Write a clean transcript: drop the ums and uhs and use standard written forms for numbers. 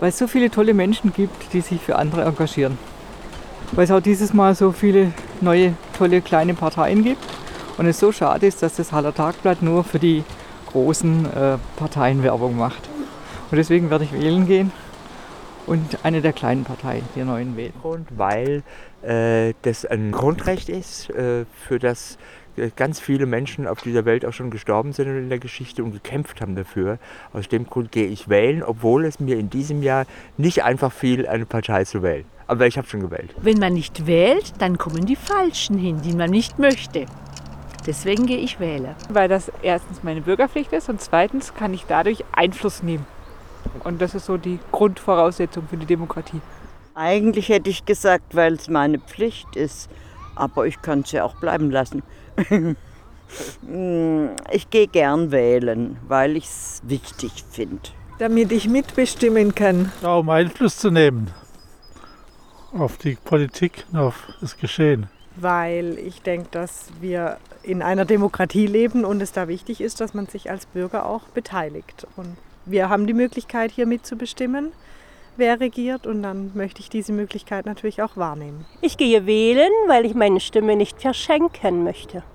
weil es so viele tolle Menschen gibt, die sich für andere engagieren. Weil es auch dieses Mal so viele neue, tolle kleine Parteien gibt und es so schade ist, dass das Haller Tagblatt nur für die großen Parteien Werbung macht. Und deswegen werde ich wählen gehen und eine der kleinen Parteien, die Neuen wählen. Weil das ein Grundrecht ist, für das ganz viele Menschen auf dieser Welt auch schon gestorben sind in der Geschichte und gekämpft haben dafür. Aus dem Grund gehe ich wählen, obwohl es mir in diesem Jahr nicht einfach fiel, eine Partei zu wählen. Aber ich habe schon gewählt. Wenn man nicht wählt, dann kommen die Falschen hin, die man nicht möchte. Deswegen gehe ich wählen. Weil das erstens meine Bürgerpflicht ist und zweitens kann ich dadurch Einfluss nehmen. Und das ist so die Grundvoraussetzung für die Demokratie. Eigentlich hätte ich gesagt, weil es meine Pflicht ist. Aber ich kann es ja auch bleiben lassen. Ich gehe gern wählen, weil ich es wichtig finde. Damit ich mitbestimmen kann. Ja, um Einfluss zu nehmen auf die Politik und auf das Geschehen. Weil ich denke, dass wir in einer Demokratie leben und es da wichtig ist, dass man sich als Bürger auch beteiligt. Und wir haben die Möglichkeit, hier mitzubestimmen, wer regiert, und dann möchte ich diese Möglichkeit natürlich auch wahrnehmen. Ich gehe wählen, weil ich meine Stimme nicht verschenken möchte.